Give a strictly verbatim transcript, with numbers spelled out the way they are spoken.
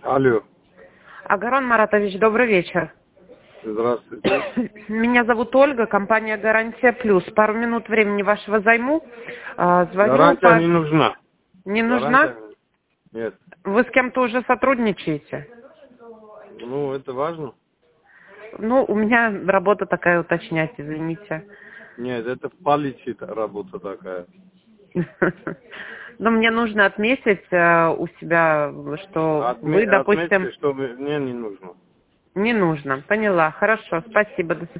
Алло. Агарон Маратович, добрый вечер. Здравствуйте. Меня зовут Ольга, компания «Гарантия Плюс». Пару минут времени вашего займу. А, Звоню Гарантия по... не нужна. Не нужна? Гарантия... Нет. Вы с кем-то уже сотрудничаете? Ну, это важно? Ну, у меня работа такая уточнять, извините. Нет, это в полиции работа такая. Но мне нужно отметить э, у себя, что Отме... вы, допустим... Отметьте, что мне не нужно. Не нужно. Поняла. Хорошо. Спасибо. До свидания.